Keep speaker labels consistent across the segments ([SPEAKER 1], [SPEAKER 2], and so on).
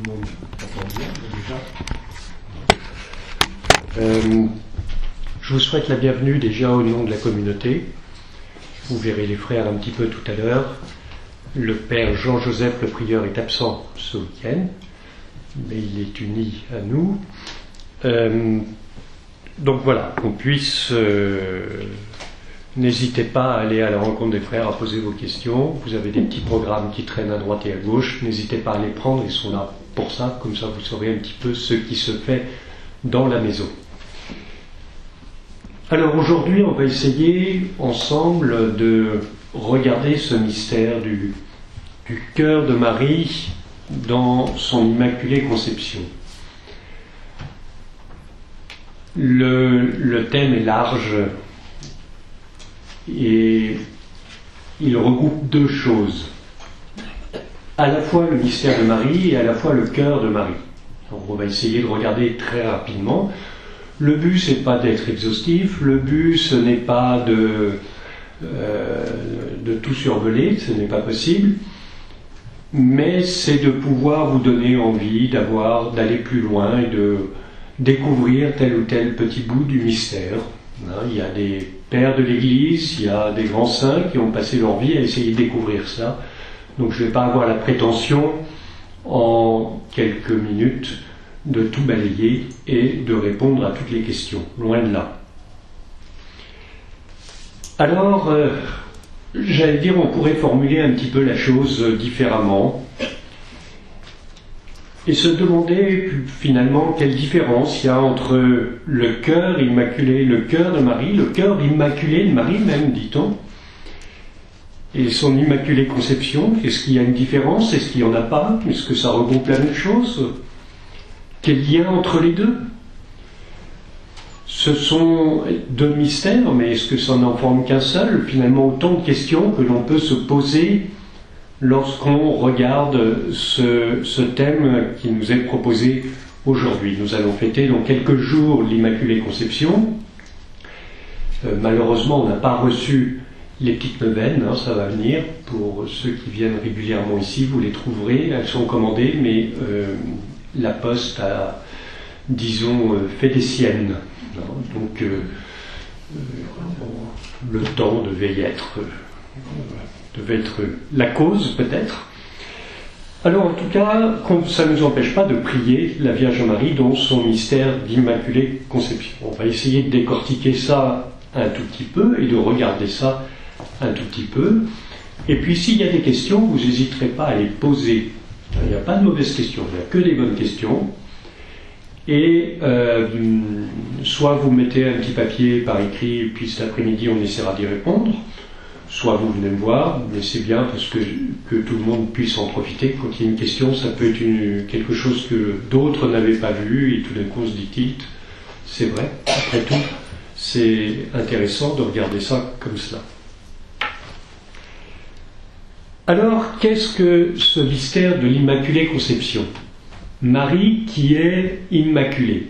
[SPEAKER 1] le monde entend bien déjà. Je vous souhaite la bienvenue déjà au nom de la communauté. Vous verrez les frères un petit peu tout à l'heure. Le père Jean-Joseph le prieur est absent ce week-end, mais il est uni à nous. Donc voilà, qu'on puisse... N'hésitez pas à aller à la rencontre des frères, à poser vos questions. Vous avez des petits programmes qui traînent à droite et à gauche. N'hésitez pas à les prendre, ils sont là pour ça. Comme ça, vous saurez un petit peu ce qui se fait dans la maison. Alors aujourd'hui, on va essayer ensemble de regarder ce mystère du cœur de Marie dans son Immaculée Conception. Le thème est large et il regroupe deux choses. À la fois le mystère de Marie et à la fois le cœur de Marie. Donc on va essayer de regarder très rapidement. Le but, c'est pas d'être exhaustif, le but, ce n'est pas de tout survoler, ce n'est pas possible, mais c'est de pouvoir vous donner envie d'aller plus loin et de découvrir tel ou tel petit bout du mystère. Il y a des pères de l'Église, il y a des grands saints qui ont passé leur vie à essayer de découvrir ça. Donc je ne vais pas avoir la prétention, en quelques minutes, de tout balayer et de répondre à toutes les questions. Loin de là. Alors, j'allais dire, on pourrait formuler un petit peu la chose différemment et se demander finalement quelle différence il y a entre le cœur immaculé, le cœur de Marie, le cœur immaculé de Marie même, dit-on, et son Immaculée Conception. Est-ce qu'il y a une différence? Est-ce qu'il n'y en a pas? Est-ce que ça regroupe la même chose? Quel lien entre les deux? Ce sont deux mystères, mais est-ce que ça n'en forme qu'un seul? Finalement, autant de questions que l'on peut se poser lorsqu'on regarde ce thème qui nous est proposé aujourd'hui. Nous allons fêter dans quelques jours l'Immaculée Conception. Malheureusement, on n'a pas reçu les petites neuvaines, ça va venir. Pour ceux qui viennent régulièrement ici, vous les trouverez. Elles sont commandées, mais la poste a, disons, fait des siennes. Donc, le temps devait être la cause, peut-être. Alors, en tout cas, ça ne nous empêche pas de prier la Vierge Marie dans son mystère d'Immaculée Conception. On va essayer de décortiquer ça un tout petit peu et de regarder ça un tout petit peu. Et puis, s'il y a des questions, vous n'hésiterez pas à les poser. Il n'y a pas de mauvaises questions, il n'y a que des bonnes questions. Et soit vous mettez un petit papier par écrit, et puis cet après-midi on essaiera d'y répondre, soit vous venez me voir, mais c'est bien parce que tout le monde puisse en profiter. Quand il y a une question, ça peut être quelque chose que d'autres n'avaient pas vu, et tout d'un coup on se dit tilt, c'est vrai, après tout, c'est intéressant de regarder ça comme cela. Alors, qu'est-ce que ce mystère de l'Immaculée Conception? Marie qui est immaculée.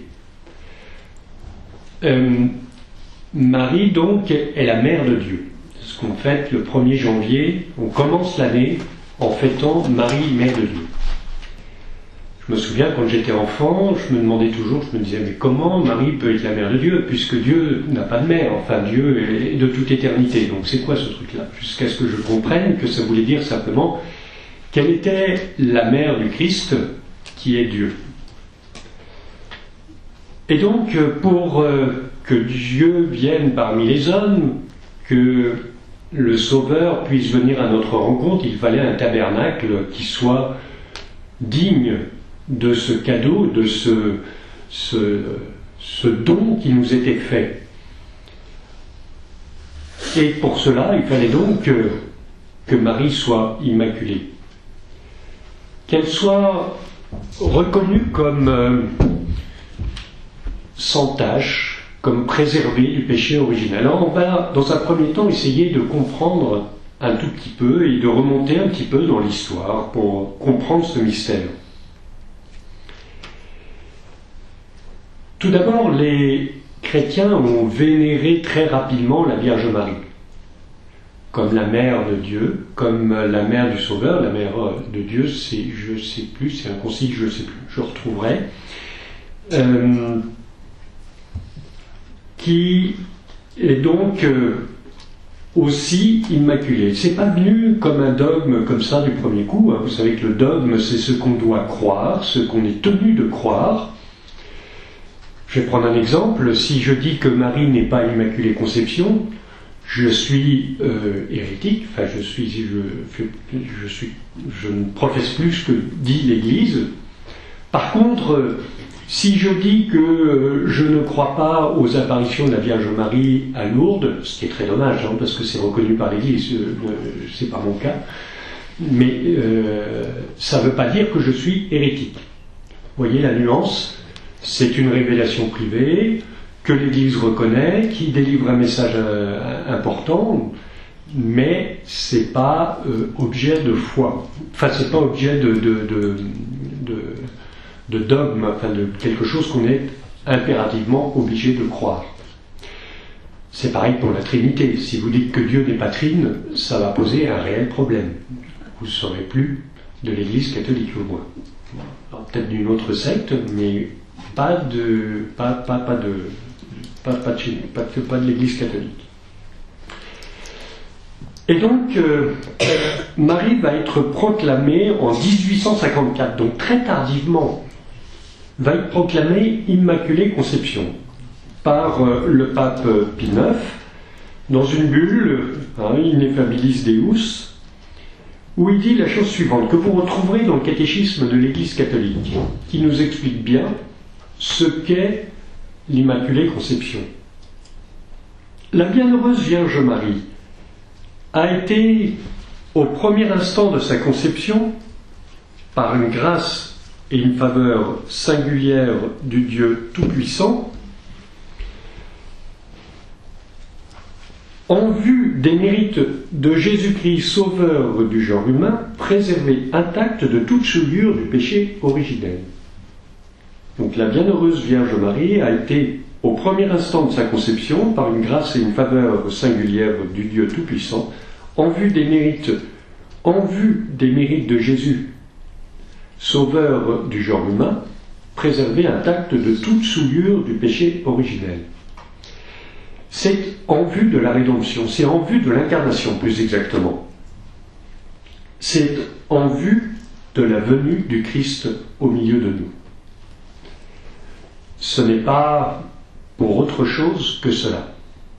[SPEAKER 1] Marie, donc, est la mère de Dieu. C'est ce qu'on fête le 1er janvier. On commence l'année en fêtant Marie, mère de Dieu. Je me souviens, quand j'étais enfant, je me demandais toujours, je me disais, mais comment Marie peut être la mère de Dieu, puisque Dieu n'a pas de mère, enfin Dieu est de toute éternité. Donc c'est quoi ce truc-là? Jusqu'à ce que je comprenne que ça voulait dire simplement qu'elle était la mère du Christ, qui est Dieu. Et donc, pour que Dieu vienne parmi les hommes, que le Sauveur puisse venir à notre rencontre, il fallait un tabernacle qui soit digne de ce cadeau, de ce don qui nous était fait. Et pour cela, il fallait donc que Marie soit immaculée. Qu'elle soit reconnue comme sans tache, comme préservée du péché originel. Alors on va, dans un premier temps, essayer de comprendre un tout petit peu et de remonter un petit peu dans l'histoire pour comprendre ce mystère. Tout d'abord, les chrétiens ont vénéré très rapidement la Vierge Marie. comme la mère de Dieu, comme la mère du Sauveur. La mère de Dieu, c'est, je sais plus, c'est un concile, je sais plus, je retrouverai, qui est donc aussi immaculée. C'est pas venu comme un dogme comme ça du premier coup, hein. Vous savez que le dogme, c'est ce qu'on doit croire, ce qu'on est tenu de croire. Je vais prendre un exemple. Si je dis que Marie n'est pas Immaculée Conception, je suis hérétique, enfin je ne professe plus ce que dit l'Église. Par contre, si je dis que je ne crois pas aux apparitions de la Vierge Marie à Lourdes, ce qui est très dommage, hein, parce que c'est reconnu par l'Église, c'est pas mon cas, mais ça ne veut pas dire que je suis hérétique. Vous voyez la nuance? C'est une révélation privée que l'Église reconnaît, qui délivre un message important, mais c'est pas objet de foi. Enfin, c'est pas objet de dogme, enfin de quelque chose qu'on est impérativement obligé de croire. C'est pareil pour la Trinité. Si vous dites que Dieu n'est pas trine, ça va poser un réel problème. Vous ne serez plus de l'Église catholique au moins. Peut-être d'une autre secte, mais pas de l'Église catholique. Et donc, Marie va être proclamée en 1854, donc très tardivement, va être proclamée Immaculée Conception par le pape Pie IX dans une bulle, Ineffabilis Deus, où il dit la chose suivante, que vous retrouverez dans le catéchisme de l'Église catholique, qui nous explique bien ce qu'est l'Immaculée Conception. La bienheureuse Vierge Marie a été, au premier instant de sa conception, par une grâce et une faveur singulière du Dieu Tout-Puissant, en vue des mérites de Jésus-Christ, sauveur du genre humain, préservé intact de toute souillure du péché originel. Donc la bienheureuse Vierge Marie a été, au premier instant de sa conception, par une grâce et une faveur singulière du Dieu Tout-Puissant, en vue des mérites de Jésus, sauveur du genre humain, préservé intact de toute souillure du péché originel. C'est en vue de la rédemption, c'est en vue de l'incarnation plus exactement. C'est en vue de la venue du Christ au milieu de nous. Ce n'est pas pour autre chose que cela.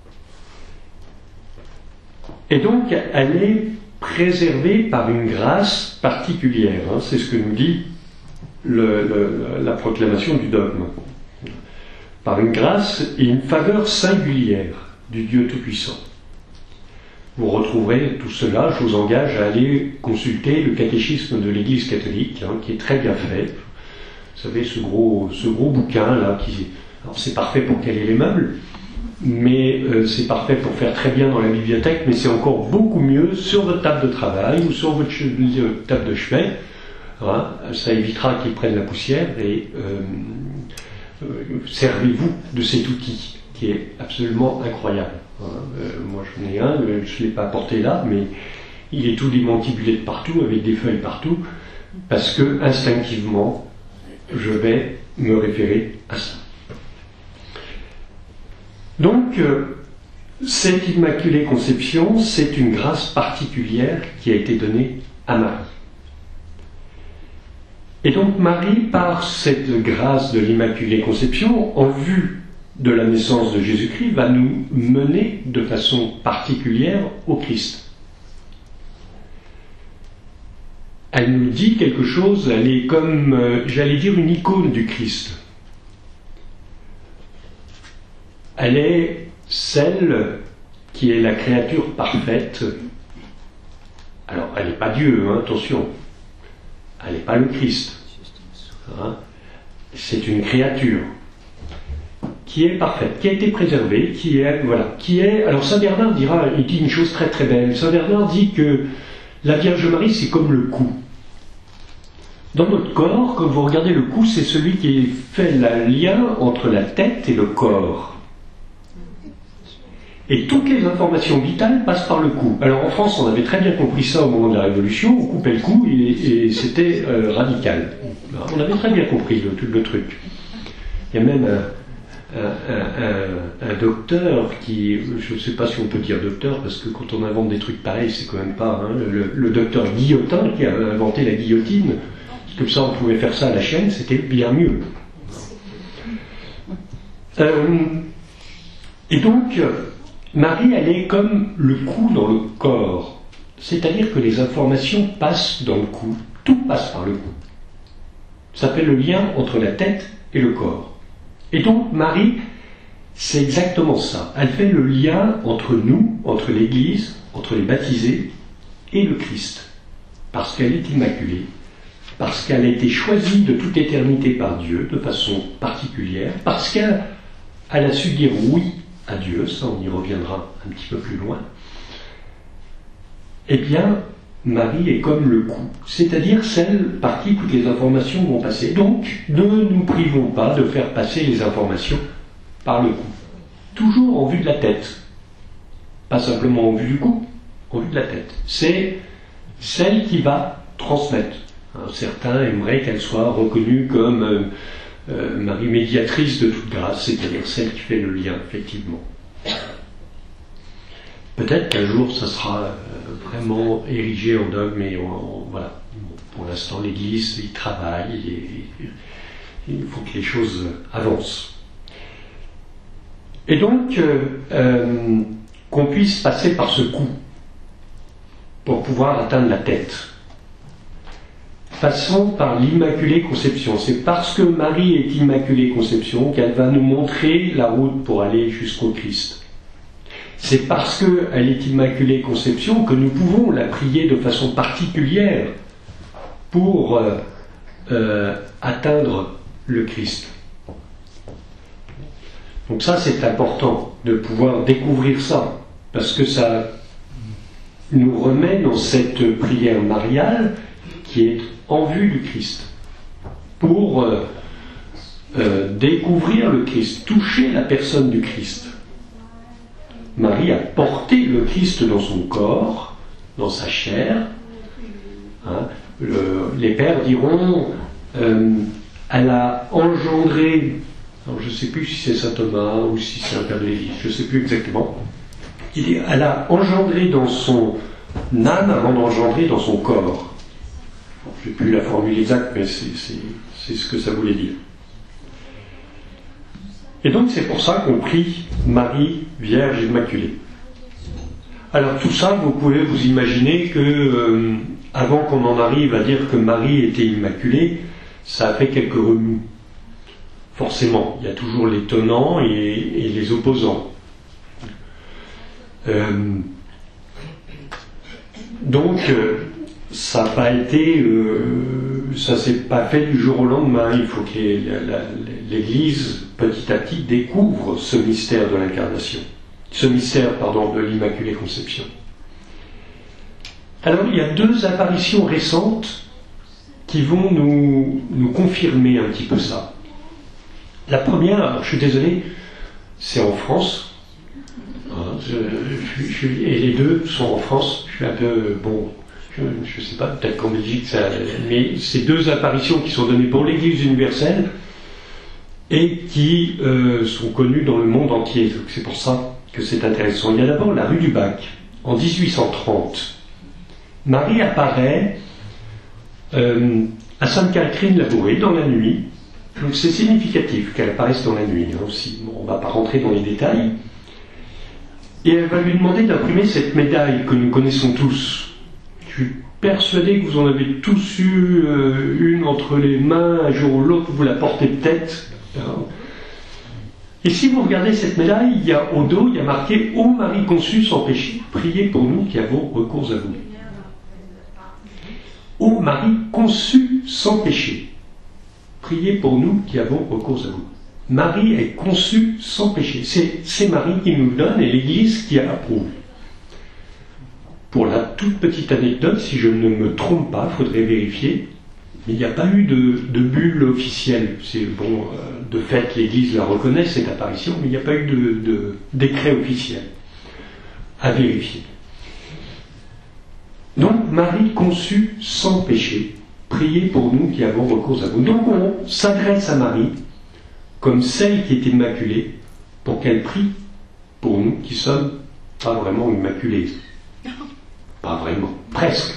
[SPEAKER 1] Et donc, elle est préservée par une grâce particulière. Hein, c'est ce que nous dit la proclamation du dogme. Par une grâce et une faveur singulière du Dieu Tout-Puissant. Vous retrouverez tout cela, je vous engage à aller consulter le catéchisme de l'Église catholique, hein, qui est très bien fait. Vous savez, ce gros bouquin là, alors c'est parfait pour caler les meubles, mais c'est parfait pour faire très bien dans la bibliothèque, mais c'est encore beaucoup mieux sur votre table de travail ou sur votre table de chevet. Hein, ça évitera qu'ils prennent la poussière et servez-vous de cet outil qui est absolument incroyable. Hein, moi j'en ai un, je ne l'ai pas apporté là, mais il est tout démantibulé de partout, avec des feuilles partout, parce que instinctivement, je vais me référer à ça. Donc, cette Immaculée Conception, c'est une grâce particulière qui a été donnée à Marie. Et donc Marie, par cette grâce de l'Immaculée Conception, en vue de la naissance de Jésus-Christ, va nous mener de façon particulière au Christ. Elle nous dit quelque chose, elle est comme, j'allais dire, une icône du Christ. Elle est celle qui est la créature parfaite. Alors, elle n'est pas Dieu, hein, attention. Elle n'est pas le Christ. Hein. C'est une créature qui est parfaite, qui a été préservée, qui est. Alors Saint Bernard il dit une chose très très belle. Saint Bernard dit que la Vierge Marie, c'est comme le cou. Dans notre corps, quand vous regardez le cou, c'est celui qui fait le lien entre la tête et le corps. Et toutes les informations vitales passent par le cou. Alors en France, on avait très bien compris ça au moment de la Révolution, on coupait le cou et c'était radical. On avait très bien compris le truc. Il y a même un docteur qui, je ne sais pas si on peut dire docteur, parce que quand on invente des trucs pareils, c'est quand même pas, hein, le docteur Guillotin qui a inventé la guillotine, comme ça on pouvait faire ça à la chaîne, c'était bien mieux. Et donc, Marie, elle est comme le cou dans le corps, c'est-à-dire que les informations passent dans le cou, tout passe par le cou. Ça fait le lien entre la tête et le corps. Et donc Marie, c'est exactement ça. Elle fait le lien entre nous, entre l'Église, entre les baptisés et le Christ. Parce qu'elle est immaculée, parce qu'elle a été choisie de toute éternité par Dieu, de façon particulière, parce qu'elle a su dire oui à Dieu, ça on y reviendra un petit peu plus loin. Eh bien, Marie est comme le cou, c'est-à-dire celle par qui toutes les informations vont passer. Donc, ne nous privons pas de faire passer les informations par le cou. Toujours en vue de la tête. Pas simplement en vue du cou, en vue de la tête. C'est celle qui va transmettre. Certains aimeraient qu'elle soit reconnue comme Marie médiatrice de toute grâce, c'est-à-dire celle qui fait le lien, effectivement. Peut-être qu'un jour, ça sera vraiment érigé en dogme, mais voilà. Pour l'instant, l'Église y travaille, et il faut que les choses avancent. Et donc, qu'on puisse passer par ce cou pour pouvoir atteindre la tête. Passons par l'Immaculée Conception. C'est parce que Marie est Immaculée Conception qu'elle va nous montrer la route pour aller jusqu'au Christ. C'est parce qu'elle est Immaculée Conception que nous pouvons la prier de façon particulière pour atteindre le Christ. Donc ça, c'est important de pouvoir découvrir ça, parce que ça nous remet dans cette prière mariale qui est en vue du Christ, pour découvrir le Christ, toucher la personne du Christ. Marie a porté le Christ dans son corps, dans sa chair. Hein, les pères diront, elle a engendré, alors je ne sais plus si c'est saint Thomas ou si c'est un père de l'Église, je ne sais plus exactement. Il dit, elle a engendré dans son âme avant d'engendrer dans son corps. Je n'ai plus la formule exacte, mais c'est ce que ça voulait dire. Et donc c'est pour ça qu'on prie Marie, Vierge Immaculée. Alors tout ça, vous pouvez vous imaginer que avant qu'on en arrive à dire que Marie était immaculée, ça a fait quelques remous. Forcément, il y a toujours les tenants et les opposants. Donc ça n'a pas été, ça s'est pas fait du jour au lendemain. Il faut que l'Église petit à petit découvre ce mystère de l'incarnation, ce mystère, de l'Immaculée Conception. Alors il y a deux apparitions récentes qui vont nous confirmer un petit peu ça. La première, alors je suis désolé, c'est en France. Et les deux sont en France. Je suis un peu, je ne sais pas, peut-être qu'en Belgique, mais c'est deux apparitions qui sont données pour l'Église universelle et qui sont connues dans le monde entier. Donc c'est pour ça que c'est intéressant. Il y a d'abord la rue du Bac, en 1830. Marie apparaît à Sainte-Catherine-la-Bourrée dans la nuit. Donc c'est significatif qu'elle apparaisse dans la nuit aussi. Bon, on ne va pas rentrer dans les détails. Et elle va lui demander d'imprimer cette médaille que nous connaissons tous. Je suis persuadé que vous en avez tous eu une entre les mains, un jour ou l'autre, vous la portez peut-être. Et si vous regardez cette médaille, il y a au dos, il y a marqué « Ô Marie conçue sans péché, priez pour nous qui avons recours à vous ». Ô Marie conçue sans péché, priez pour nous qui avons recours à vous. Marie est conçue sans péché. C'est Marie qui nous le donne et l'Église qui approuve. Pour la toute petite anecdote, si je ne me trompe pas, il faudrait vérifier, mais il n'y a pas eu de bulle officielle. C'est bon, de fait, l'Église la reconnaît, cette apparition, mais il n'y a pas eu de décret officiel. à vérifier. Donc, Marie conçue sans péché, priez pour nous qui avons recours à vous. Donc, on s'adresse à Marie comme celle qui est immaculée pour qu'elle prie pour nous qui sommes pas vraiment immaculés. Pas vraiment, presque.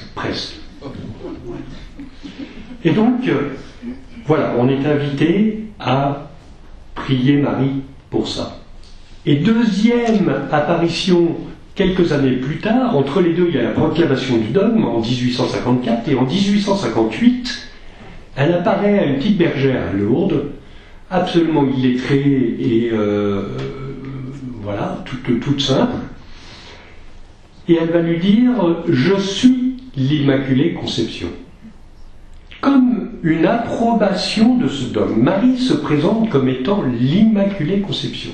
[SPEAKER 1] Et donc, voilà, on est invité à prier Marie pour ça. Et deuxième apparition, quelques années plus tard, entre les deux, il y a la proclamation du dogme en 1854, et en 1858, elle apparaît à une petite bergère à Lourdes, absolument illettrée et voilà, toute simple. Et elle va lui dire « Je suis l'Immaculée Conception ». Comme une approbation de ce dogme. Marie se présente comme étant l'Immaculée Conception.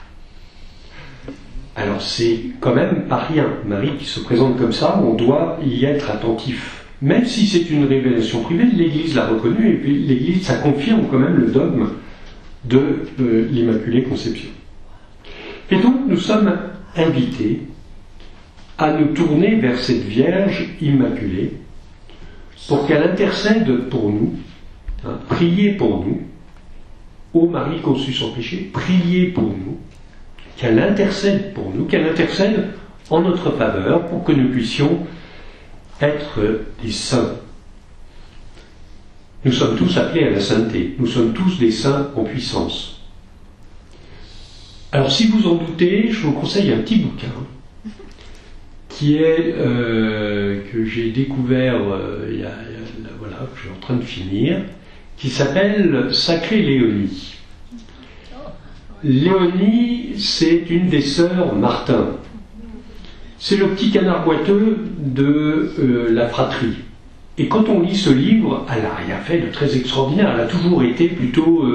[SPEAKER 1] Alors c'est quand même pas rien. Marie qui se présente comme ça, on doit y être attentif. Même si c'est une révélation privée, l'Église l'a reconnue, et puis l'Église, ça confirme quand même le dogme de l'Immaculée Conception. Et donc nous sommes invités à nous tourner vers cette Vierge Immaculée pour qu'elle intercède pour nous, priez pour nous, ô Marie conçue sans péché, priez pour nous, qu'elle intercède pour nous, qu'elle intercède en notre faveur pour que nous puissions être des saints. Nous sommes tous appelés à la sainteté, nous sommes tous des saints en puissance. Alors si vous en doutez, je vous conseille un petit bouquin qui est que j'ai découvert voilà, que je suis en train de finir, qui s'appelle Sacrée Léonie. Léonie, c'est une des sœurs Martin. C'est le petit canard boiteux de la fratrie. Et quand on lit ce livre, elle n'a rien fait de très extraordinaire. Elle a toujours été plutôt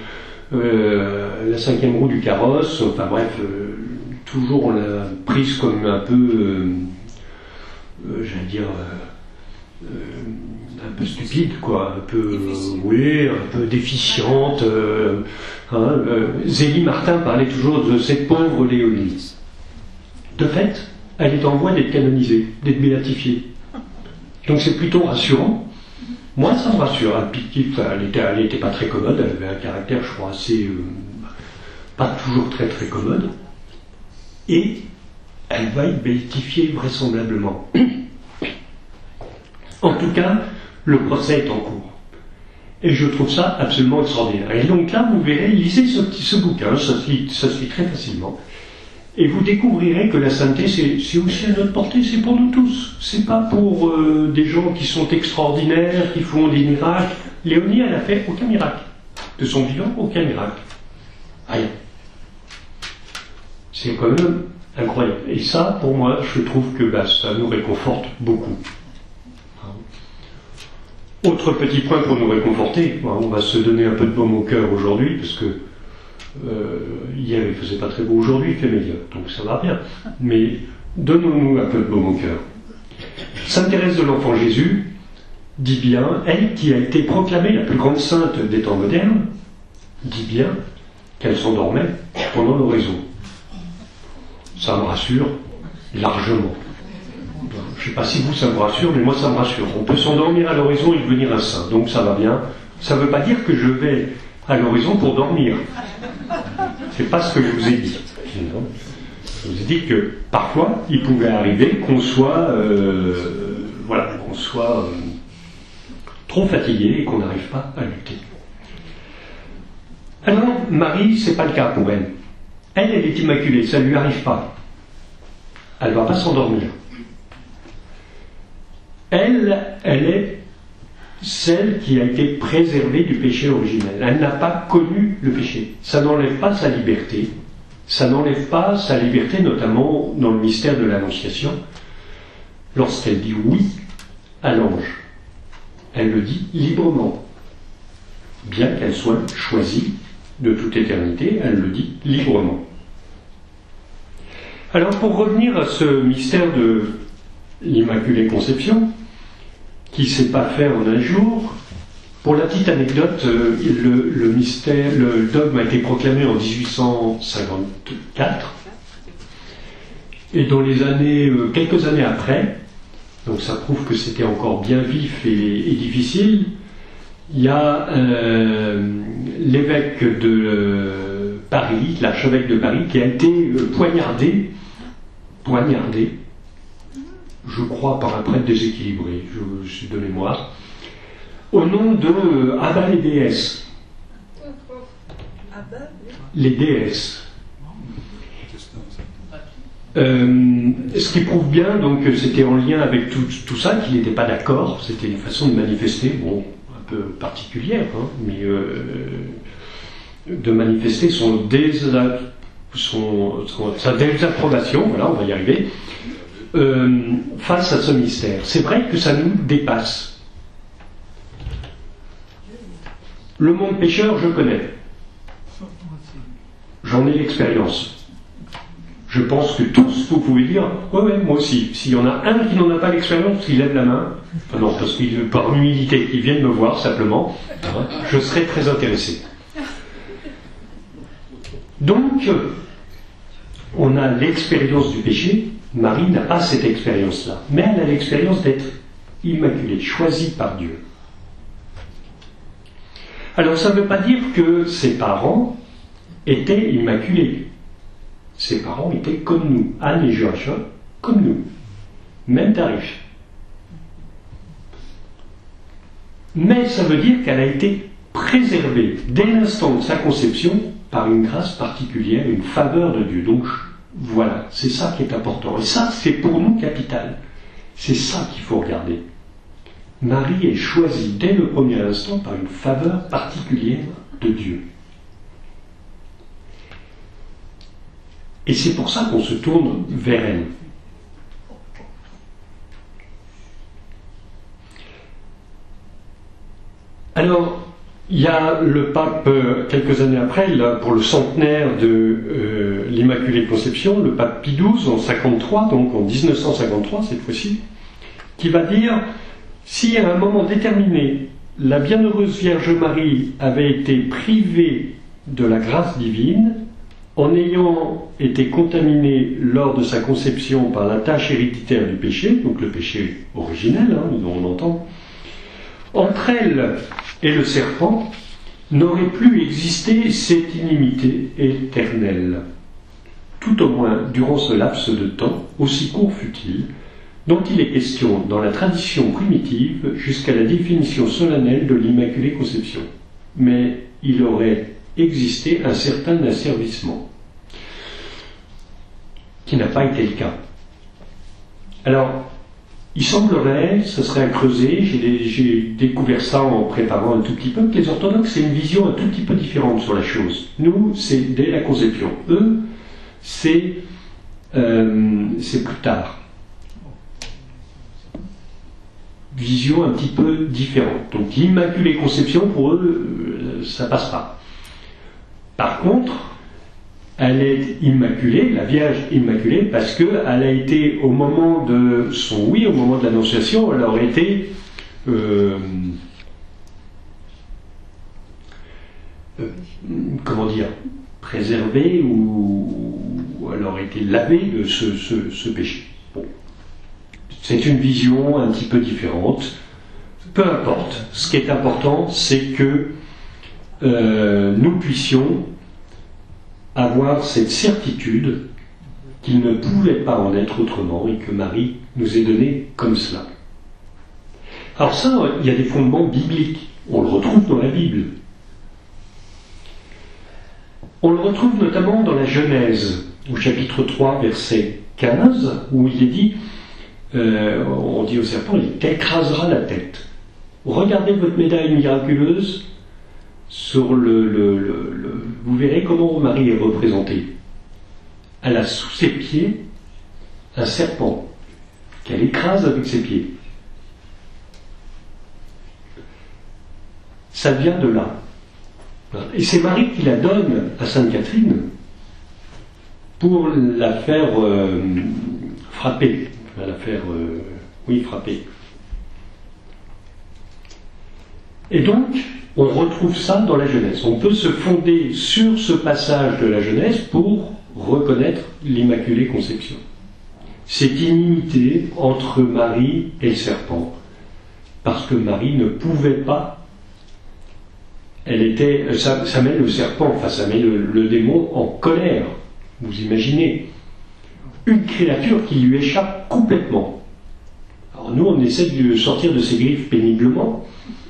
[SPEAKER 1] la cinquième roue du carrosse. Enfin bref, toujours on l'a prise comme un peu, j'allais dire, un peu stupide, quoi, un peu, oui, un peu déficiente. Zélie Martin parlait toujours de cette pauvre Léonie. De fait, elle est en voie d'être canonisée, d'être béatifiée. Donc c'est plutôt rassurant. Moi, ça me rassure. Elle n'était pas très commode, elle avait un caractère, je crois, assez, pas toujours très très commode. Et elle va être béatifiée vraisemblablement. En tout cas, le procès est en cours. Et je trouve ça absolument extraordinaire. Et donc là, vous verrez, lisez ce bouquin, ça se lit très facilement. Et vous découvrirez que la sainteté, c'est aussi à notre portée, c'est pour nous tous. C'est pas pour des gens qui sont extraordinaires, qui font des miracles. Léonie, elle n'a fait aucun miracle. De son vivant, aucun miracle. Rien. C'est quand même incroyable. Et ça, pour moi, je trouve que ça nous réconforte beaucoup. Autre petit point pour nous réconforter, on va se donner un peu de baume au cœur aujourd'hui, parce que hier il faisait pas très beau, aujourd'hui il fait meilleur, donc ça va bien. Mais donnons-nous un peu de baume au cœur. Sainte Thérèse de l'Enfant Jésus dit bien, elle qui a été proclamée la plus grande sainte des temps modernes, dit bien qu'elle s'endormait pendant l'oraison. Ça me rassure largement. Je ne sais pas si vous ça me rassure, mais moi ça me rassure. On peut s'endormir à l'horizon et devenir un saint, donc ça va bien. Ça ne veut pas dire que je vais à l'horizon pour dormir. C'est pas ce que je vous ai dit. Je vous ai dit que parfois il pouvait arriver qu'on soit, trop fatigué et qu'on n'arrive pas à lutter. Alors Marie, c'est pas le cas pour elle. Elle est immaculée, ça ne lui arrive pas. Elle ne va pas s'endormir. Elle est celle qui a été préservée du péché originel. Elle n'a pas connu le péché. Ça n'enlève pas sa liberté. Ça n'enlève pas sa liberté, notamment dans le mystère de l'Annonciation. Lorsqu'elle dit oui à l'ange, elle le dit librement. Bien qu'elle soit choisie de toute éternité, elle le dit librement. Alors pour revenir à ce mystère de l'Immaculée Conception, qui ne s'est pas fait en un jour, pour la petite anecdote, le dogme a été proclamé en 1854, Et dans les années, quelques années après, donc ça prouve que c'était encore bien vif et difficile, il y a l'évêque de Paris, l'archevêque de Paris, qui a été poignardé, je crois par un prêtre déséquilibré, je suis de mémoire, au nom de Abba les déesses. Les déesses. Ce qui prouve bien donc que c'était en lien avec tout ça, qu'il n'était pas d'accord, c'était une façon de manifester, bon, un peu particulière, hein, mais de manifester sa désapprobation, voilà, on va y arriver, face à ce mystère. C'est vrai que ça nous dépasse. Le monde pécheur, je connais. J'en ai l'expérience. Je pense que tous, vous pouvez dire, ouais, moi aussi. S'il y en a un qui n'en a pas l'expérience, qui lève la main, enfin non, parce qu'il par humilité, qu'il vienne me voir simplement, hein, je serai très intéressé. Donc, on a l'expérience du péché. Marie n'a pas cette expérience-là, mais elle a l'expérience d'être immaculée, choisie par Dieu. Alors, ça ne veut pas dire que ses parents étaient immaculés. Ses parents étaient comme nous, Anne et Joachim, comme nous. Même tarif. Mais ça veut dire qu'elle a été préservée dès l'instant de sa conception par une grâce particulière, une faveur de Dieu. Donc voilà, c'est ça qui est important. Et ça, c'est pour nous capital. C'est ça qu'il faut regarder. Marie est choisie dès le premier instant par une faveur particulière de Dieu. Et c'est pour ça qu'on se tourne vers elle. Alors, il y a le pape, quelques années après, là, pour le centenaire de l'Immaculée Conception, le pape Pie XII, en 53, donc en 1953 cette fois-ci, qui va dire, si à un moment déterminé, la Bienheureuse Vierge Marie avait été privée de la grâce divine, en ayant été contaminée lors de sa conception par la tâche héréditaire du péché, donc le péché originel, hein, dont on entend, entre elle et le serpent n'aurait plus existé cette inimité éternelle, tout au moins durant ce laps de temps, aussi court fut-il, dont il est question dans la tradition primitive jusqu'à la définition solennelle de l'Immaculée Conception. Mais il aurait existé un certain asservissement, qui n'a pas été le cas. Alors, il semblerait, ce serait à creuser, j'ai découvert ça en préparant un tout petit peu, que les orthodoxes, c'est une vision un tout petit peu différente sur la chose. Nous, c'est dès la conception. Eux, c'est plus tard. Vision un petit peu différente. Donc l'Immaculée Conception, pour eux, ça passe pas. Par contre, elle est immaculée, la Vierge immaculée, parce qu'elle a été, au moment de son oui, au moment de l'Annonciation, elle aurait été comment dire, préservée, ou elle aurait été lavée de ce péché. Bon. C'est une vision un petit peu différente. Peu importe. Ce qui est important, c'est que nous puissions avoir cette certitude qu'il ne pouvait pas en être autrement et que Marie nous est donnée comme cela. Alors ça, il y a des fondements bibliques. On le retrouve dans la Bible. On le retrouve notamment dans la Genèse, au chapitre 3, verset 15, où il est dit, on dit au serpent, il t'écrasera la tête. Regardez votre médaille miraculeuse, sur vous verrez comment Marie est représentée. Elle a sous ses pieds un serpent qu'elle écrase avec ses pieds. Ça vient de là. Et c'est Marie qui la donne à Sainte Catherine pour la faire frapper. La faire, frapper. Et donc, on retrouve ça dans la Genèse. On peut se fonder sur ce passage de la Genèse pour reconnaître l'Immaculée Conception. cette inimité entre Marie et le serpent, parce que Marie ne pouvait pas, ça met le serpent, enfin ça met le démon en colère, vous imaginez, une créature qui lui échappe complètement. Alors nous on essaie de sortir de ses griffes péniblement,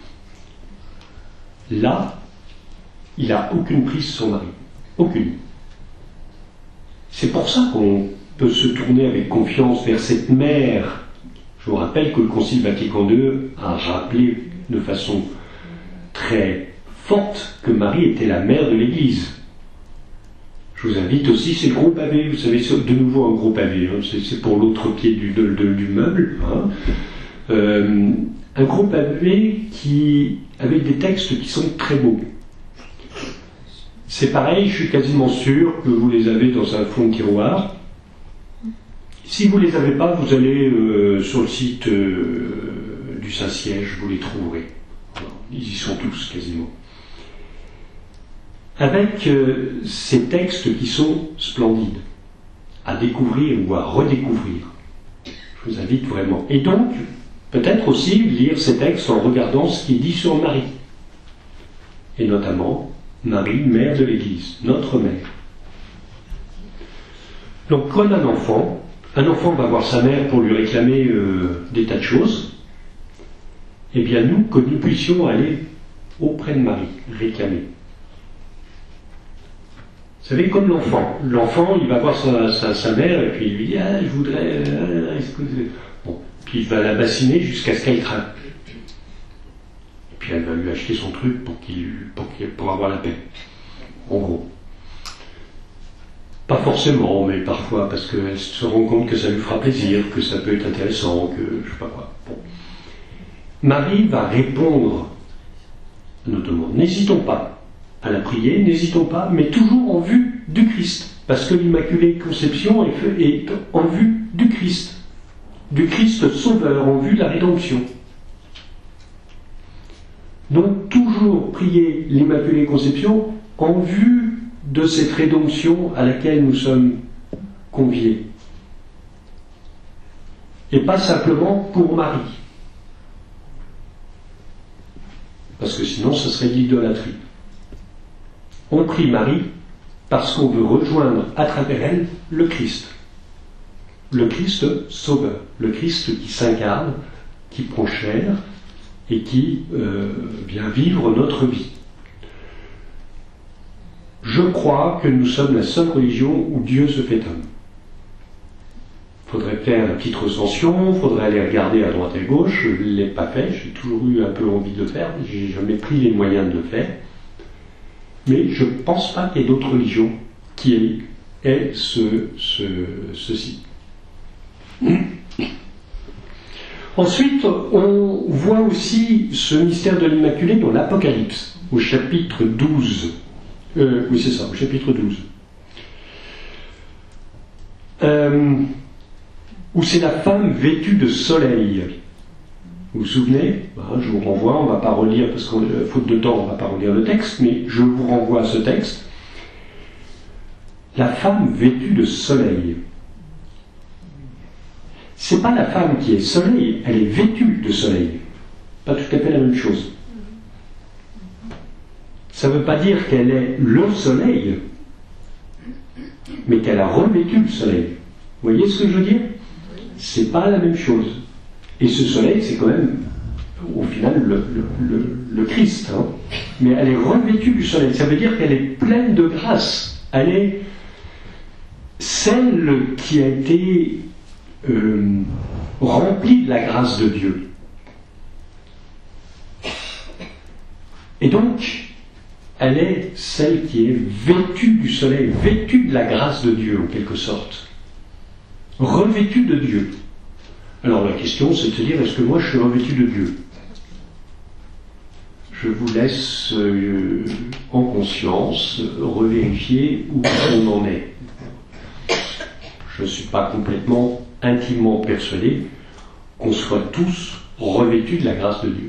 [SPEAKER 1] là, il n'a aucune prise sur Marie, aucune. C'est pour ça qu'on peut se tourner avec confiance vers cette mère. Je vous rappelle que le Concile Vatican II a rappelé de façon très forte que Marie était la mère de l'Église. Je vous invite aussi, c'est le gros pavé, vous savez, de nouveau un gros pavé, hein, c'est pour l'autre pied du meuble, hein. Un gros pavé avec des textes qui sont très beaux. C'est pareil, je suis quasiment sûr que vous les avez dans un fond de tiroir. Si vous ne les avez pas, vous allez sur le site du Saint-Siège, vous les trouverez. Ils y sont tous quasiment. Avec ces textes qui sont splendides, à découvrir ou à redécouvrir. Je vous invite vraiment. Et donc, peut-être aussi lire ces textes en regardant ce qui est dit sur Marie. Et notamment, Marie, mère de l'Église, notre mère. Donc, comme un enfant va voir sa mère pour lui réclamer des tas de choses, eh bien nous, que nous puissions aller auprès de Marie, réclamer. Vous savez, comme l'enfant, il va voir sa mère et puis il lui dit « Ah, je voudrais... Bon, puis il va la bassiner jusqu'à ce qu'elle craque. Et puis elle va lui acheter son truc pour avoir la paix. En gros. Pas forcément, mais parfois, parce qu'elle se rend compte que ça lui fera plaisir, que ça peut être intéressant, que je sais pas quoi. Bon. Marie va répondre à nos demandes. N'hésitons pas à la prier, n'hésitons pas, mais toujours en vue du Christ, parce que l'Immaculée Conception est en vue du Christ Sauveur, en vue de la rédemption. Donc toujours prier l'Immaculée Conception en vue de cette rédemption à laquelle nous sommes conviés. Et pas simplement pour Marie. Parce que sinon, ce serait de l'idolâtrie. On prie Marie parce qu'on veut rejoindre à travers elle le Christ. Le Christ Sauveur. Le Christ qui s'incarne, qui prend chair et qui vient vivre notre vie. Je crois que nous sommes la seule religion où Dieu se fait homme. Il faudrait faire une petite recension, il faudrait aller regarder à droite et à gauche. Je ne l'ai pas fait, j'ai toujours eu un peu envie de le faire, j'ai jamais pris les moyens de le faire. Mais je ne pense pas qu'il y ait d'autres religions qui aient ceci. Ensuite, on voit aussi ce mystère de l'Immaculée dans l'Apocalypse, au chapitre 12. Oui, c'est ça, au chapitre 12. Où c'est la femme vêtue de soleil. Vous vous souvenez? Je vous renvoie, on ne va pas relire, parce que faute de temps, on ne va pas relire le texte, mais je vous renvoie à ce texte. La femme vêtue de soleil. C'est pas la femme qui est soleil, elle est vêtue de soleil. Pas tout à fait la même chose. Ça ne veut pas dire qu'elle est le soleil, mais qu'elle a revêtu le soleil. Vous voyez ce que je veux dire? C'est pas la même chose. Et ce soleil, c'est quand même, au final, le Christ. Hein. Mais elle est revêtue du soleil. Ça veut dire qu'elle est pleine de grâce. Elle est celle qui a été remplie de la grâce de Dieu. Et donc, elle est celle qui est vêtue du soleil, vêtue de la grâce de Dieu, en quelque sorte. Revêtue de Dieu. Alors la question, c'est de se dire, est-ce que moi je suis revêtu de Dieu? Je vous laisse en conscience revérifier où on en est. Je ne suis pas complètement, intimement persuadé qu'on soit tous revêtus de la grâce de Dieu.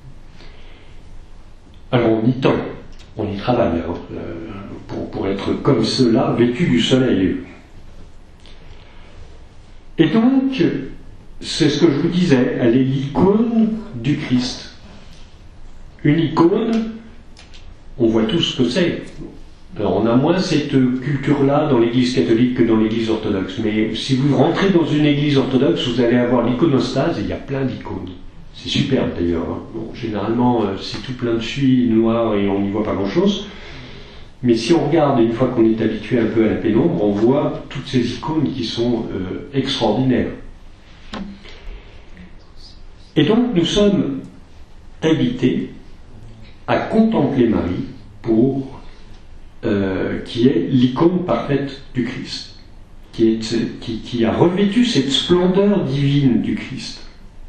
[SPEAKER 1] Alors on y tend, on y travaille, pour être comme ceux-là, vêtus du soleil. Et donc, c'est ce que je vous disais, elle est l'icône du Christ. Une icône, on voit tous ce que c'est. Alors, on a moins cette culture-là dans l'Église catholique que dans l'Église orthodoxe. Mais si vous rentrez dans une Église orthodoxe, vous allez avoir l'iconostase, et il y a plein d'icônes. C'est superbe d'ailleurs. Hein. Bon, généralement, c'est tout plein de suie noir et on n'y voit pas grand-chose. Mais si on regarde, une fois qu'on est habitué un peu à la pénombre, on voit toutes ces icônes qui sont extraordinaires. Et donc, nous sommes invités à contempler Marie qui est l'icône parfaite du Christ, qui a revêtu cette splendeur divine du Christ.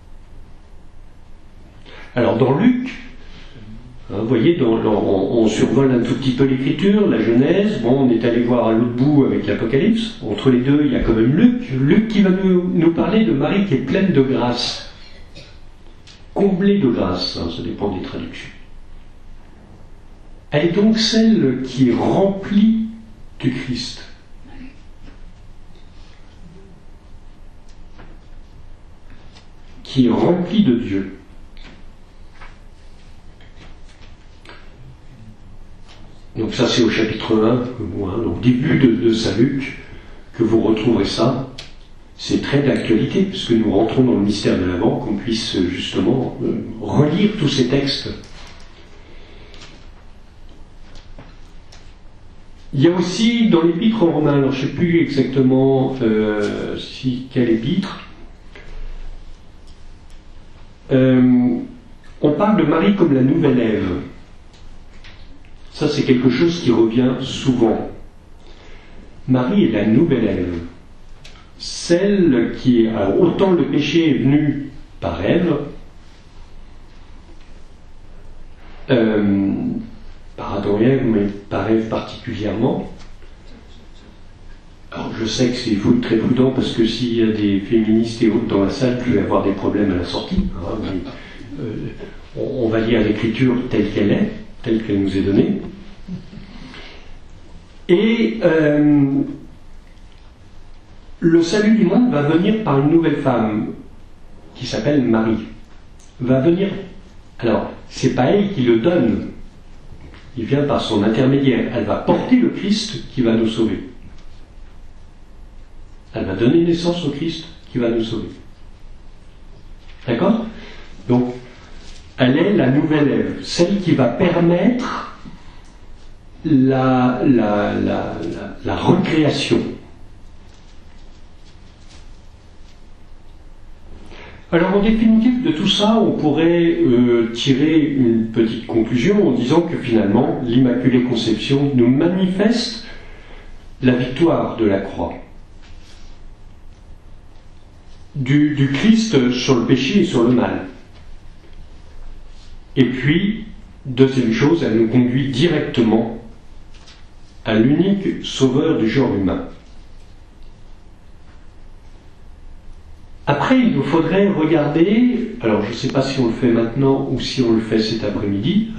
[SPEAKER 1] Alors dans Luc, vous voyez, on survole un tout petit peu l'Écriture, la Genèse, bon, on est allé voir à l'autre bout avec l'Apocalypse, entre les deux il y a quand même Luc qui va nous parler de Marie qui est pleine de grâce, comblée de grâce, hein, ça dépend des traductions. Elle est donc celle qui est remplie du Christ. Qui est remplie de Dieu. Donc ça c'est au chapitre 1, donc début de Saint Luc, que vous retrouverez ça. C'est très d'actualité, puisque nous rentrons dans le mystère de l'Avent, qu'on puisse justement relire tous ces textes. Il y a aussi dans l'épître aux Romains, alors je ne sais plus exactement quel épître, on parle de Marie comme la nouvelle Ève. Ça c'est quelque chose qui revient souvent. Marie est la nouvelle Ève. Celle qui, alors autant le péché est venu par Ève, par Adam et Ève, mais par Ève particulièrement. Alors je sais qu'il faut être très prudent parce que s'il y a des féministes et autres dans la salle, je vais avoir des problèmes à la sortie. Hein, mais, on va lire l'Écriture telle qu'elle est, telle qu'elle nous est donnée. Et le salut du monde va venir par une nouvelle femme qui s'appelle Marie. Va venir. Alors, c'est pas elle qui le donne. Il vient par son intermédiaire. Elle va porter le Christ qui va nous sauver. Elle va donner naissance au Christ qui va nous sauver. D'accord ? Donc, elle est la nouvelle Ève, celle qui va permettre la recréation. Alors en définitive de tout ça, on pourrait tirer une petite conclusion en disant que finalement, l'Immaculée Conception nous manifeste la victoire de la croix. Du Christ sur le péché et sur le mal. Et puis, deuxième chose, elle nous conduit directement à l'unique sauveur du genre humain. Après, il nous faudrait regarder, alors je ne sais pas si on le fait maintenant ou si on le fait cet après-midi,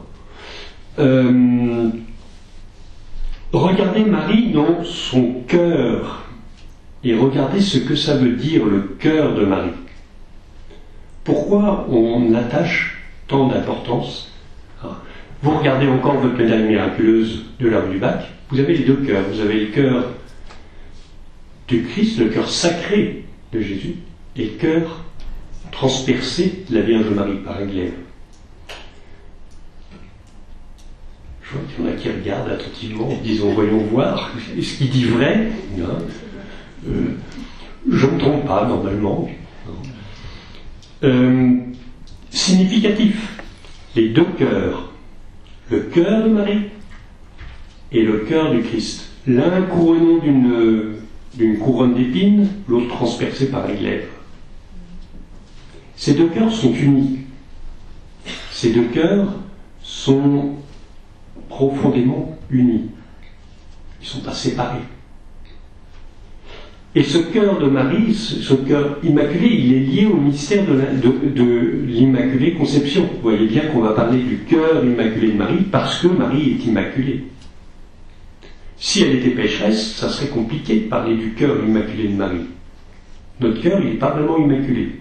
[SPEAKER 1] regardez Marie dans son cœur et regardez ce que ça veut dire le cœur de Marie. Pourquoi on attache tant d'importance? Vous regardez encore votre médaille miraculeuse de la rue du Bac, vous avez les deux cœurs. Vous avez le cœur du Christ, le cœur sacré de Jésus, et le cœur transpercé de la Vierge Marie par un glaive. Je vois qu'il y en a qui regardent attentivement en disant voyons voir, est-ce qu'il dit vrai? Je ne me trompe pas normalement. Significatif, les deux cœurs, le cœur de Marie et le cœur du Christ, l'un couronné d'une couronne d'épines, l'autre transpercé par les glaives. Ces deux cœurs sont unis. Ces deux cœurs sont profondément unis. Ils ne sont pas séparés. Et ce cœur de Marie, ce cœur immaculé, il est lié au mystère de l'Immaculée Conception. Vous voyez bien qu'on va parler du cœur immaculé de Marie parce que Marie est immaculée. Si elle était pécheresse, ça serait compliqué de parler du cœur immaculé de Marie. Notre cœur, il n'est pas vraiment immaculé.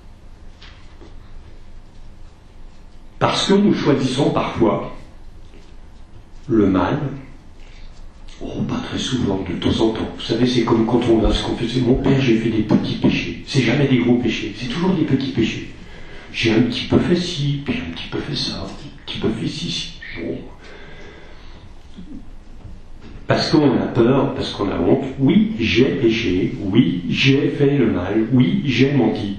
[SPEAKER 1] Parce que nous choisissons parfois le mal. Oh, pas très souvent, de temps en temps. Vous savez, c'est comme quand on va se confesser. Mon père, j'ai fait des petits péchés. C'est jamais des gros péchés. C'est toujours des petits péchés. J'ai un petit peu fait ci, puis un petit peu fait ça, un petit peu fait ci. Bon. Parce qu'on a peur, parce qu'on a honte. Oui, j'ai péché. Oui, j'ai fait le mal. Oui, j'ai menti.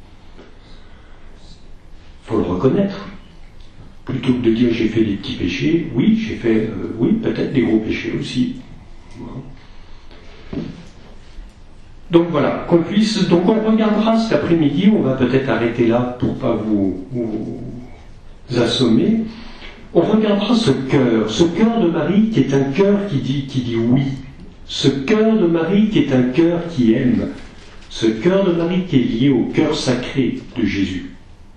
[SPEAKER 1] Il faut le reconnaître. Plutôt que de dire j'ai fait des petits péchés, oui, j'ai fait, oui, peut-être des gros péchés aussi. Donc voilà, donc on regardera cet après-midi, on va peut-être arrêter là pour pas vous assommer. On regardera ce cœur de Marie qui est un cœur qui dit oui. Ce cœur de Marie qui est un cœur qui aime. Ce cœur de Marie qui est lié au cœur sacré de Jésus.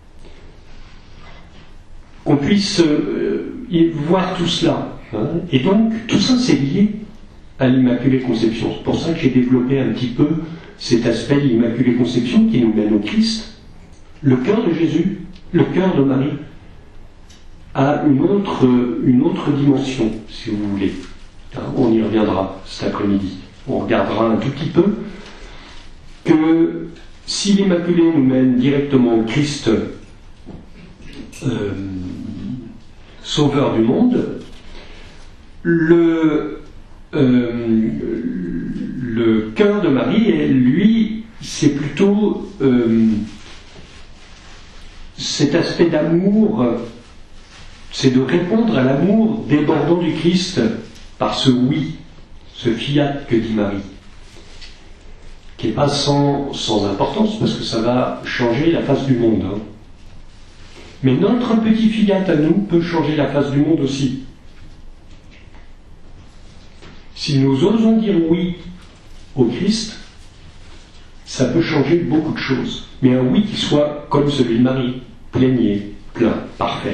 [SPEAKER 1] Qu'on puisse voir tout cela. Hein. Et donc, tout ça, c'est lié à l'Immaculée Conception. C'est pour ça que j'ai développé un petit peu cet aspect de l'Immaculée Conception qui nous mène au Christ. Le cœur de Jésus, le cœur de Marie, a une autre dimension, si vous voulez. Hein, on y reviendra cet après-midi. On regardera un tout petit peu que si l'Immaculée nous mène directement au Christ, Sauveur du monde, le cœur de Marie, lui, c'est plutôt cet aspect d'amour, c'est de répondre à l'amour débordant du Christ par ce oui, ce fiat que dit Marie, qui n'est pas sans importance, parce que ça va changer la face du monde. Hein. Mais notre petit fiat à nous peut changer la face du monde aussi. Si nous osons dire oui au Christ, ça peut changer beaucoup de choses. Mais un oui qui soit comme celui de Marie, plénier, plein, parfait.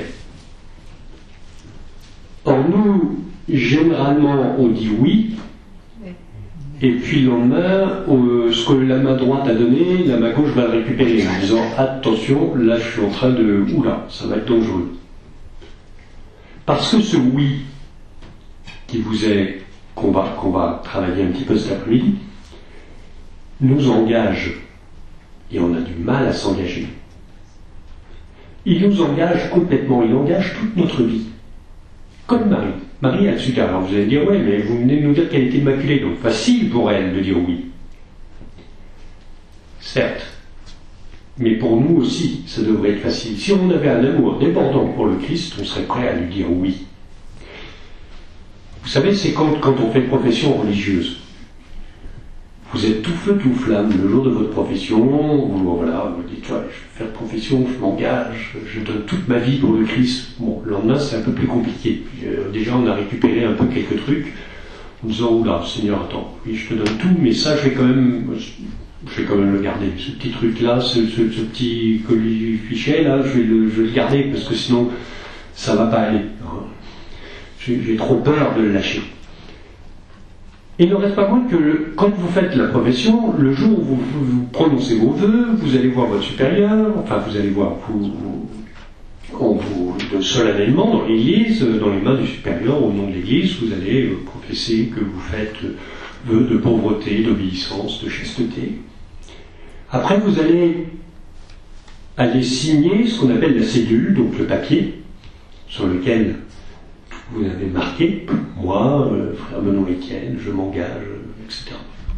[SPEAKER 1] Or nous, généralement, on dit oui, et puis le lendemain, ce que la main droite a donné, la main gauche va le récupérer en disant attention, là je suis en train de... Oula, ça va être dangereux. Parce que ce oui qui vous est, qu'on va travailler un petit peu cet après-midi, nous engage, et on a du mal à s'engager. Il nous engage complètement, il engage toute notre vie. Comme Marie. Marie a le super. Alors vous allez dire, ouais, mais vous venez de nous dire qu'elle était immaculée, donc facile pour elle de dire oui. Certes. Mais pour nous aussi, ça devrait être facile. Si on avait un amour débordant pour le Christ, on serait prêt à lui dire oui. Vous savez, c'est quand on fait profession religieuse. Vous êtes tout feu, tout flamme le jour de votre profession, vous dites, ouais, je vais faire profession, je m'engage, je donne toute ma vie pour le Christ. Bon, le lendemain, c'est un peu plus compliqué. Déjà, on a récupéré un peu quelques trucs, en disant, oula, Seigneur, attends, oui, je te donne tout, mais ça, je vais quand même le garder. Ce petit truc-là, ce petit colifichet, là, je vais le garder, parce que sinon, ça va pas aller. J'ai trop peur de le lâcher. Et il ne reste pas moins que quand vous faites la profession, le jour où vous prononcez vos vœux, vous allez voir votre supérieur, enfin vous allez voir, solennellement dans l'église, dans les mains du supérieur, au nom de l'église, vous allez professer que vous faites vœux de pauvreté, d'obéissance, de chasteté. Après vous allez signer ce qu'on appelle la cédule, donc le papier, sur lequel vous avez marqué, moi, frère Benoît Étienne, je m'engage, etc.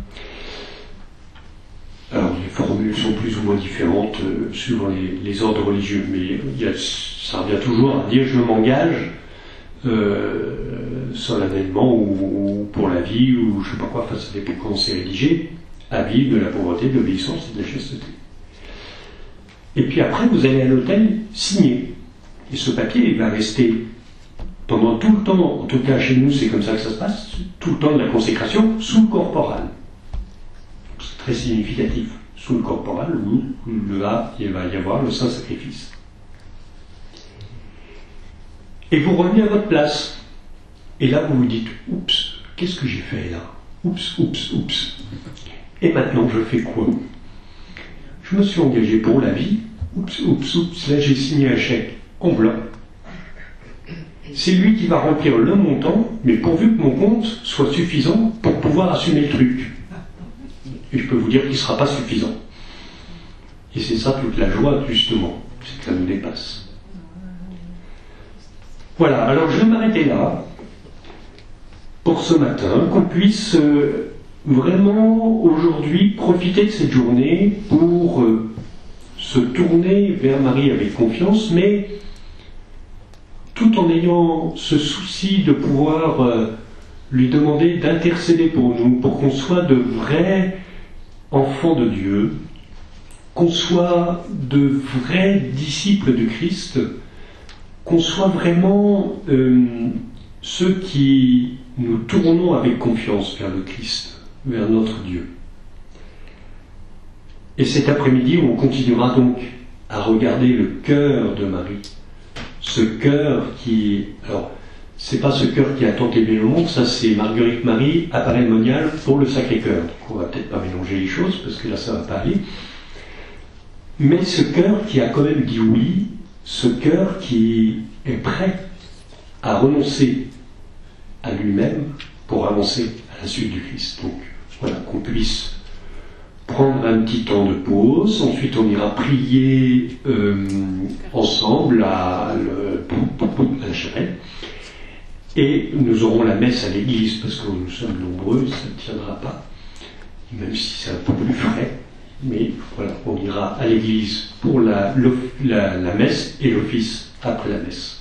[SPEAKER 1] Alors, les formules sont plus ou moins différentes suivant les ordres religieux, mais ça revient toujours à dire je m'engage solennellement ou pour la vie, ou je ne sais pas quoi, enfin, ça dépend comment c'est rédigé, à vivre de la pauvreté, de l'obéissance et de la chasteté. Et puis après, vous allez à l'autel signer. Et ce papier, il va rester pendant tout le temps, en tout cas chez nous c'est comme ça que ça se passe, tout le temps de la consécration sous le corporal. C'est très significatif. Sous le corporal, où il va y avoir le saint sacrifice. Et vous revenez à votre place. Et là vous vous dites, oups, qu'est-ce que j'ai fait là? Oups. Et maintenant je fais quoi? je me suis engagé pour la vie, oups, oups, oups, là j'ai signé un chèque en blanc. C'est lui qui va remplir le montant, mais pourvu que mon compte soit suffisant pour pouvoir assumer le truc. Et je peux vous dire qu'il ne sera pas suffisant. Et c'est ça toute la joie, justement, c'est que ça nous dépasse. Voilà, alors je vais m'arrêter là pour ce matin, qu'on puisse vraiment aujourd'hui profiter de cette journée pour se tourner vers Marie avec confiance, mais tout en ayant ce souci de pouvoir lui demander d'intercéder pour nous, pour qu'on soit de vrais enfants de Dieu, qu'on soit de vrais disciples de Christ, qu'on soit vraiment ceux qui nous tournons avec confiance vers le Christ, vers notre Dieu. Et cet après-midi, on continuera donc à regarder le cœur de Marie. Ce cœur qui... Alors, c'est pas ce cœur qui a tant aimé le monde, ça c'est Marguerite Marie, appareil monial pour le Sacré-Cœur. Donc on va peut-être pas mélanger les choses, parce que là ça va pas aller. Mais ce cœur qui a quand même dit oui, ce cœur qui est prêt à renoncer à lui-même pour avancer à la suite du Christ. Donc voilà, qu'on puisse prendre un petit temps de pause, ensuite on ira prier ensemble à la chapelle, et nous aurons la messe à l'église, parce que nous sommes nombreux, ça ne tiendra pas, même si c'est un peu plus frais. Mais voilà, on ira à l'église pour la messe et l'office après la messe.